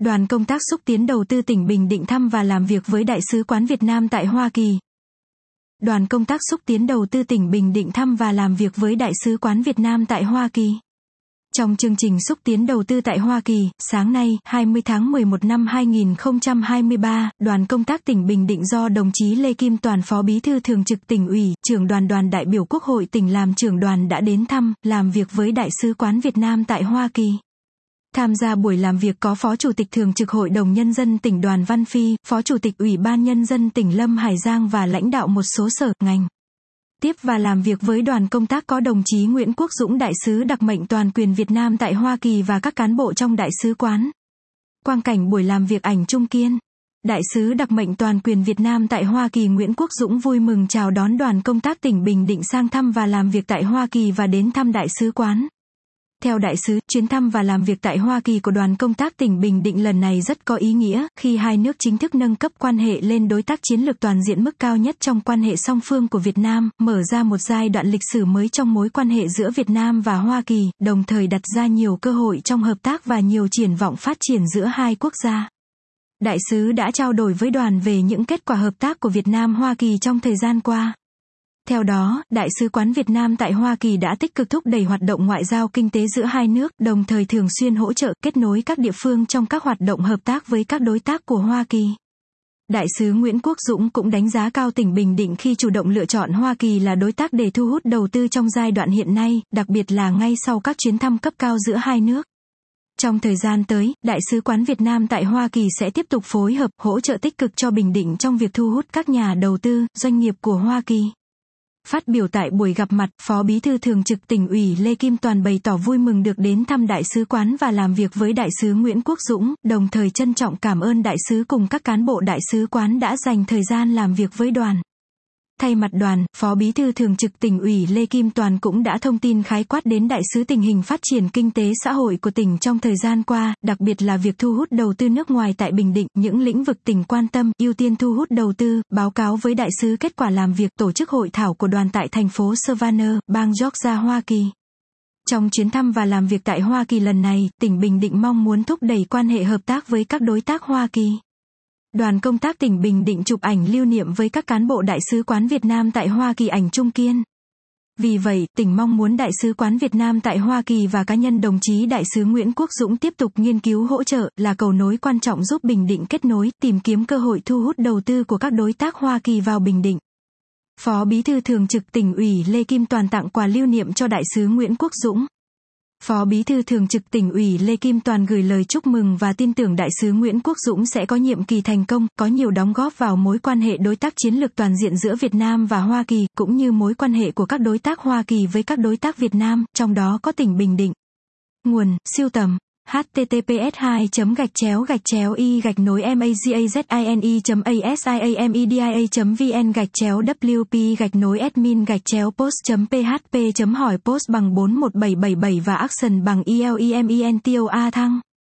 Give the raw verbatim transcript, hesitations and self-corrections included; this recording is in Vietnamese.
Đoàn công tác xúc tiến đầu tư tỉnh Bình Định thăm và làm việc với Đại sứ quán Việt Nam tại Hoa Kỳ. Đoàn công tác xúc tiến đầu tư tỉnh Bình Định thăm và làm việc với Đại sứ quán Việt Nam tại Hoa Kỳ. Trong chương trình xúc tiến đầu tư tại Hoa Kỳ, sáng nay, hai mươi tháng mười một năm hai nghìn không trăm hai mươi ba, đoàn công tác tỉnh Bình Định do đồng chí Lê Kim Toàn Phó Bí thư Thường trực Tỉnh ủy, trưởng đoàn đoàn đại biểu Quốc hội tỉnh làm trưởng đoàn đã đến thăm, làm việc với Đại sứ quán Việt Nam tại Hoa Kỳ. Tham gia buổi làm việc có Phó Chủ tịch Thường trực Hội đồng Nhân dân tỉnh Đoàn Văn Phi, Phó Chủ tịch Ủy ban Nhân dân tỉnh Lâm Hải Giang và lãnh đạo một số sở, ngành. Tiếp và làm việc với đoàn công tác có đồng chí Nguyễn Quốc Dũng Đại sứ đặc mệnh toàn quyền Việt Nam tại Hoa Kỳ và các cán bộ trong Đại sứ quán. Quang cảnh buổi làm việc ảnh chung kiên. Đại sứ đặc mệnh toàn quyền Việt Nam tại Hoa Kỳ Nguyễn Quốc Dũng vui mừng chào đón đoàn công tác tỉnh Bình Định sang thăm và làm việc tại Hoa Kỳ và đến thăm Đại sứ quán. Theo đại sứ, chuyến thăm và làm việc tại Hoa Kỳ của đoàn công tác tỉnh Bình Định lần này rất có ý nghĩa, khi hai nước chính thức nâng cấp quan hệ lên đối tác chiến lược toàn diện mức cao nhất trong quan hệ song phương của Việt Nam, mở ra một giai đoạn lịch sử mới trong mối quan hệ giữa Việt Nam và Hoa Kỳ, đồng thời đặt ra nhiều cơ hội trong hợp tác và nhiều triển vọng phát triển giữa hai quốc gia. Đại sứ đã trao đổi với đoàn về những kết quả hợp tác của Việt Nam-Hoa Kỳ trong thời gian qua. Theo đó, Đại sứ quán Việt Nam tại Hoa Kỳ đã tích cực thúc đẩy hoạt động ngoại giao kinh tế giữa hai nước, đồng thời thường xuyên hỗ trợ, kết nối các địa phương trong các hoạt động hợp tác với các đối tác của Hoa Kỳ. Đại sứ Nguyễn Quốc Dũng cũng đánh giá cao tỉnh Bình Định khi chủ động lựa chọn Hoa Kỳ là đối tác để thu hút đầu tư trong giai đoạn hiện nay, đặc biệt là ngay sau các chuyến thăm cấp cao giữa hai nước. Trong thời gian tới, Đại sứ quán Việt Nam tại Hoa Kỳ sẽ tiếp tục phối hợp, hỗ trợ tích cực cho Bình Định trong việc thu hút các nhà đầu tư, doanh nghiệp của Hoa Kỳ. Phát biểu tại buổi gặp mặt, Phó Bí thư Thường trực Tỉnh ủy Lê Kim Toàn bày tỏ vui mừng được đến thăm Đại sứ quán và làm việc với Đại sứ Nguyễn Quốc Dũng, đồng thời trân trọng cảm ơn Đại sứ cùng các cán bộ Đại sứ quán đã dành thời gian làm việc với đoàn. Thay mặt đoàn, Phó Bí thư Thường trực Tỉnh ủy Lê Kim Toàn cũng đã thông tin khái quát đến đại sứ tình hình phát triển kinh tế xã hội của tỉnh trong thời gian qua, đặc biệt là việc thu hút đầu tư nước ngoài tại Bình Định, những lĩnh vực tỉnh quan tâm, ưu tiên thu hút đầu tư, báo cáo với đại sứ kết quả làm việc tổ chức hội thảo của đoàn tại thành phố Savannah, bang Georgia, Hoa Kỳ. Trong chuyến thăm và làm việc tại Hoa Kỳ lần này, tỉnh Bình Định mong muốn thúc đẩy quan hệ hợp tác với các đối tác Hoa Kỳ. Đoàn công tác tỉnh Bình Định chụp ảnh lưu niệm với các cán bộ Đại sứ quán Việt Nam tại Hoa Kỳ ảnh chung kiên. Vì vậy, tỉnh mong muốn Đại sứ quán Việt Nam tại Hoa Kỳ và cá nhân đồng chí Đại sứ Nguyễn Quốc Dũng tiếp tục nghiên cứu hỗ trợ, là cầu nối quan trọng giúp Bình Định kết nối, tìm kiếm cơ hội thu hút đầu tư của các đối tác Hoa Kỳ vào Bình Định. Phó Bí thư Thường trực Tỉnh ủy Lê Kim Toàn tặng quà lưu niệm cho Đại sứ Nguyễn Quốc Dũng. Phó Bí thư Thường trực Tỉnh ủy Lê Kim Toàn gửi lời chúc mừng và tin tưởng Đại sứ Nguyễn Quốc Dũng sẽ có nhiệm kỳ thành công, có nhiều đóng góp vào mối quan hệ đối tác chiến lược toàn diện giữa Việt Nam và Hoa Kỳ, cũng như mối quan hệ của các đối tác Hoa Kỳ với các đối tác Việt Nam, trong đó có tỉnh Bình Định. Nguồn, sưu tầm, h t t p s hai gạch chéo gạch chéo y gạch nối magazine chấm asiamedia chấm vn gạch chéo wp gạch nối admin gạch chéo post chấm php chấm hỏi post bằng bốn một bảy bảy bảy và action bằng elementor thăng